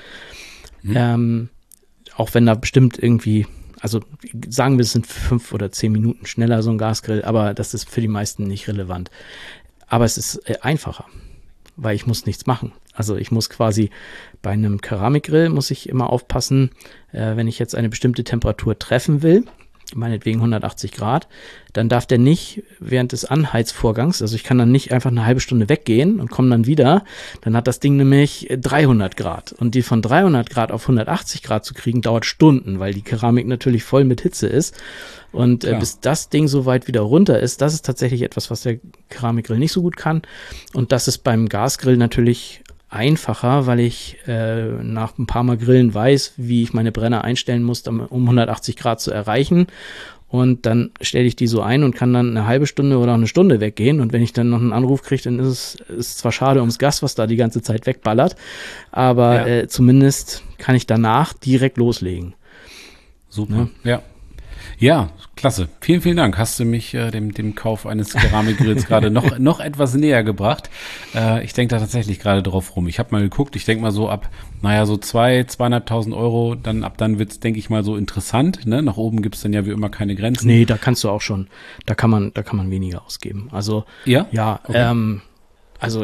Auch wenn da bestimmt irgendwie, also sagen wir, es sind 5 oder 10 Minuten schneller so ein Gasgrill, aber das ist für die meisten nicht relevant. Aber es ist einfacher, weil ich muss nichts machen. Also ich muss quasi bei einem Keramikgrill muss ich immer aufpassen, wenn ich jetzt eine bestimmte Temperatur treffen will, meinetwegen 180 Grad, dann darf der nicht während des Anheizvorgangs, also ich kann dann nicht einfach eine halbe Stunde weggehen und komme dann wieder, dann hat das Ding nämlich 300 Grad und die von 300 Grad auf 180 Grad zu kriegen, dauert Stunden, weil die Keramik natürlich voll mit Hitze ist und bis das Ding so weit wieder runter ist, das ist tatsächlich etwas, was der Keramikgrill nicht so gut kann und das ist beim Gasgrill natürlich einfacher, weil ich nach ein paar Mal Grillen weiß, wie ich meine Brenner einstellen muss, um 180 Grad zu erreichen. Und dann stelle ich die so ein und kann dann eine halbe Stunde oder eine Stunde weggehen. Und wenn ich dann noch einen Anruf kriege, dann ist es zwar schade ums Gas, was da die ganze Zeit wegballert, aber zumindest kann ich danach direkt loslegen. Super, Ja, klasse. Vielen, vielen Dank. Hast du mich dem Kauf eines Keramikgrills gerade noch etwas näher gebracht. Ich denke da tatsächlich gerade drauf rum. Ich habe mal geguckt, ich denke mal so ab, so 2.500 Euro, dann wird's, denke ich mal, so interessant. Ne? Nach oben gibt's dann ja wie immer keine Grenzen. Nee, da kannst du auch schon, da kann man weniger ausgeben. Also, okay. Also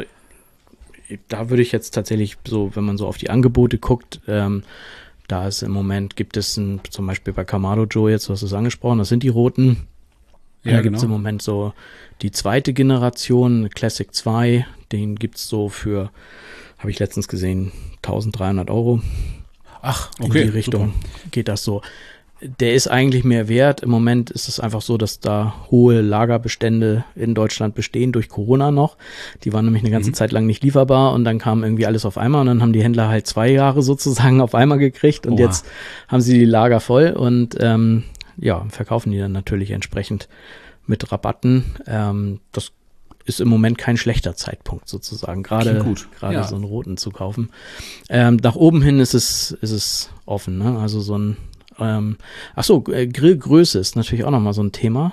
da würde ich jetzt tatsächlich so, wenn man so auf die Angebote guckt, da ist im Moment, gibt es zum Beispiel bei Kamado Joe, jetzt hast du es angesprochen, das sind die roten. Da gibt es im Moment so die zweite Generation, Classic 2, den gibt es so für, habe ich letztens gesehen, 1.300 Euro. Ach, okay. In die Richtung geht das so. Der ist eigentlich mehr wert. Im Moment ist es einfach so, dass da hohe Lagerbestände in Deutschland bestehen, durch Corona noch. Die waren nämlich eine ganze Zeit lang nicht lieferbar und dann kam irgendwie alles auf einmal und dann haben die Händler halt 2 Jahre sozusagen auf einmal gekriegt und jetzt haben sie die Lager voll und verkaufen die dann natürlich entsprechend mit Rabatten. Das ist im Moment kein schlechter Zeitpunkt sozusagen, gerade so einen roten zu kaufen. Nach oben hin ist es offen, ne? Also so ein Grillgröße ist natürlich auch nochmal so ein Thema.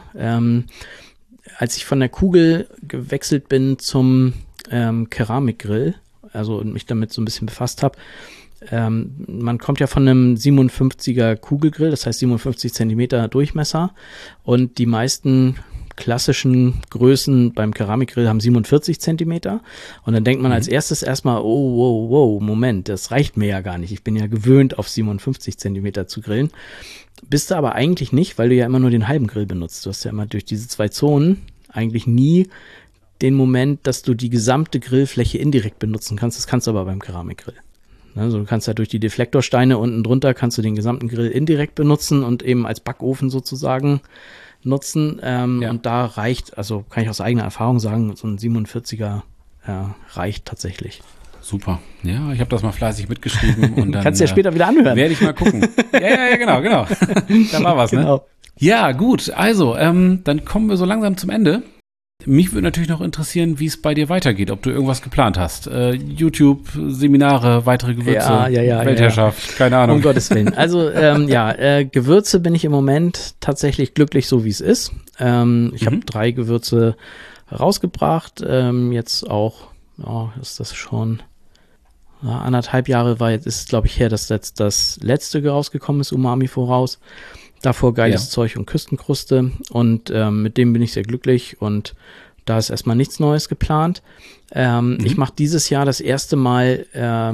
Als ich von der Kugel gewechselt bin zum Keramikgrill, also mich damit so ein bisschen befasst habe, man kommt ja von einem 57er Kugelgrill, das heißt 57 Zentimeter Durchmesser und die meisten klassischen Größen beim Keramikgrill haben 47 Zentimeter und dann denkt man als erstes erstmal, Moment, das reicht mir ja gar nicht. Ich bin ja gewöhnt, auf 57 Zentimeter zu grillen. Bist du aber eigentlich nicht, weil du ja immer nur den halben Grill benutzt. Du hast ja immer durch diese 2 Zonen eigentlich nie den Moment, dass du die gesamte Grillfläche indirekt benutzen kannst. Das kannst du aber beim Keramikgrill. Also du kannst ja durch die Deflektorsteine unten drunter kannst du den gesamten Grill indirekt benutzen und eben als Backofen sozusagen nutzen. Und da reicht, also kann ich aus eigener Erfahrung sagen, so ein 47er reicht tatsächlich. Super. Ja, ich habe das mal fleißig mitgeschrieben. Und dann kannst du ja später wieder anhören. Werde ich mal gucken. Ja, genau. Da war was, genau. Ne? Ja, gut. Also, dann kommen wir so langsam zum Ende. Mich würde natürlich noch interessieren, wie es bei dir weitergeht, ob du irgendwas geplant hast. YouTube, Seminare, weitere Gewürze, Weltherrschaft, keine Ahnung. Um Gottes Willen. Also Gewürze bin ich im Moment tatsächlich glücklich, so wie es ist. Ich habe 3 Gewürze rausgebracht. Jetzt auch, ist das schon 1,5 Jahre ist, glaube ich, her, dass jetzt das letzte rausgekommen ist, Umami voraus. Davor geiles Zeug und Küstenkruste und mit dem bin ich sehr glücklich und da ist erstmal nichts Neues geplant. Ich mache dieses Jahr das erste Mal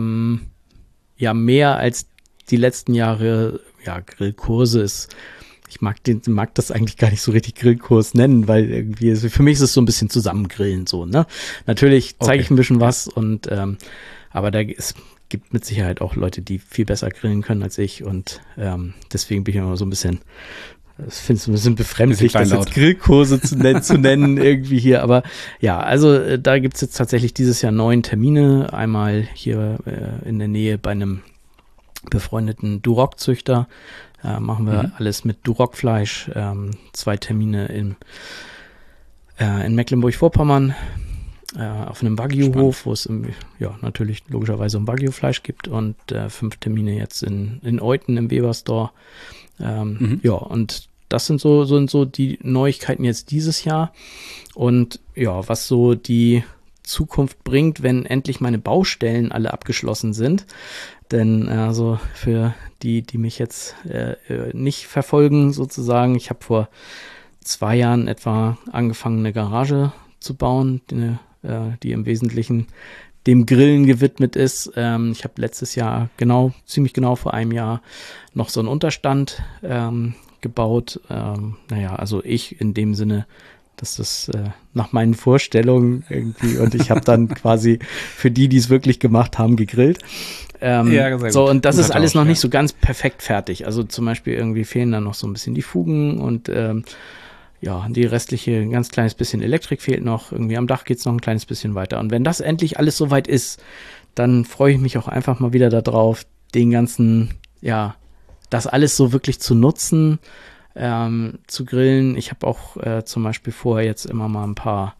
mehr als die letzten Jahre Grillkurse ist. Ich mag das eigentlich gar nicht so richtig Grillkurs nennen, weil irgendwie für mich ist es so ein bisschen Zusammengrillen so, ne? Natürlich zeige ich ein bisschen was und aber gibt mit Sicherheit auch Leute, die viel besser grillen können als ich und deswegen bin ich immer so ein bisschen das finde ich ein bisschen befremdlich, das kleinlaut. jetzt Grillkurse zu nennen irgendwie hier. Aber ja, also da gibt's jetzt tatsächlich dieses Jahr 9 Termine. Einmal hier in der Nähe bei einem befreundeten Duroc-Züchter. Machen wir alles mit Duroc-Fleisch. 2 Termine in Mecklenburg-Vorpommern. Auf einem Wagyu-Hof, wo es natürlich logischerweise um Wagyu-Fleisch gibt, und 5 Termine jetzt in Euthen im Weber-Store. Ja, und das sind so die Neuigkeiten jetzt dieses Jahr. Und ja, was so die Zukunft bringt, wenn endlich meine Baustellen alle abgeschlossen sind. Denn also für die mich jetzt nicht verfolgen sozusagen, ich habe vor 2 Jahren etwa angefangen, eine Garage zu bauen, die im Wesentlichen dem Grillen gewidmet ist. Ich habe letztes Jahr ziemlich genau vor einem Jahr noch so einen Unterstand gebaut. Also ich in dem Sinne, dass das nach meinen Vorstellungen irgendwie, und ich habe dann quasi für die es wirklich gemacht haben, gegrillt. Und das ist alles noch nicht so ganz perfekt fertig. Also zum Beispiel irgendwie fehlen dann noch so ein bisschen die Fugen und die restliche, ein ganz kleines bisschen Elektrik fehlt noch. Irgendwie am Dach geht's noch ein kleines bisschen weiter. Und wenn das endlich alles soweit ist, dann freue ich mich auch einfach mal wieder darauf, den ganzen, das alles so wirklich zu nutzen, zu grillen. Ich habe auch zum Beispiel vorher jetzt immer mal ein paar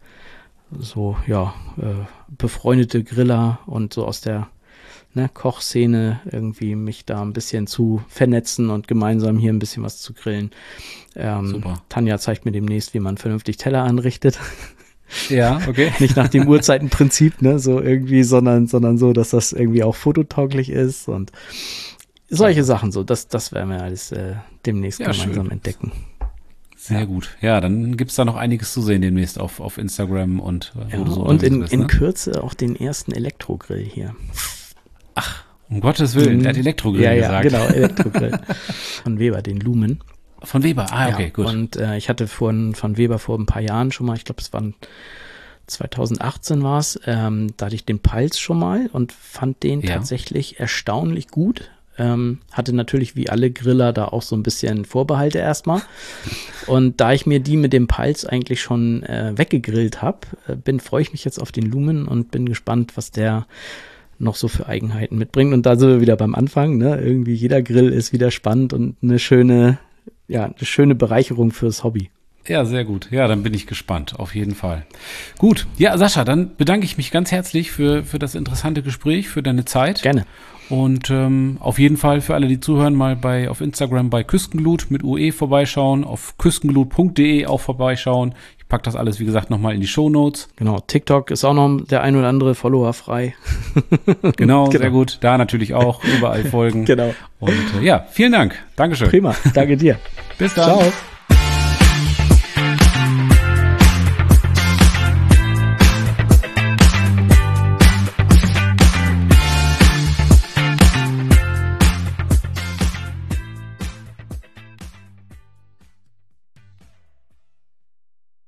befreundete Griller und so aus der Kochszene irgendwie mich da ein bisschen zu vernetzen und gemeinsam hier ein bisschen was zu grillen. Super. Tanja zeigt mir demnächst, wie man vernünftig Teller anrichtet. Ja, okay. Nicht nach dem Uhrzeitenprinzip, so irgendwie, sondern so, dass das irgendwie auch fototauglich ist und solche Sachen so. Das werden wir alles demnächst gemeinsam entdecken. Sehr gut. Ja, dann gibt's da noch einiges zu sehen demnächst auf Instagram und wo du so und in bist, ne? Kürze auch den ersten Elektrogrill hier. Ach, um Gottes Willen, der hat Elektrogrill gesagt. Ja, genau, Elektrogrill. Von Weber, den Lumen. Von Weber, okay, gut. Und ich hatte von Weber vor ein paar Jahren schon mal, ich glaube, es waren 2018 war es, da hatte ich den Pulse schon mal und fand den tatsächlich erstaunlich gut. Hatte natürlich wie alle Griller da auch so ein bisschen Vorbehalte erstmal. Und da ich mir die mit dem Pulse eigentlich schon weggegrillt habe, freue ich mich jetzt auf den Lumen und bin gespannt, was der noch so für Eigenheiten mitbringt. Und da sind wir wieder beim Anfang, ne? Irgendwie jeder Grill ist wieder spannend und eine schöne Bereicherung fürs Hobby. Ja, sehr gut. Ja, dann bin ich gespannt, auf jeden Fall. Gut, ja, Sascha, dann bedanke ich mich ganz herzlich für das interessante Gespräch, für deine Zeit. Gerne. Und auf jeden Fall für alle, die zuhören, mal auf Instagram bei Küstenglut mit UE vorbeischauen, auf küstenglut.de auch vorbeischauen. Ich packe das alles, wie gesagt, nochmal in die Shownotes. Genau, TikTok ist auch noch der ein oder andere Follower frei. Genau, sehr gut. Da natürlich auch, überall folgen. Genau. Und vielen Dank. Dankeschön. Prima, danke dir. Bis dann. Ciao.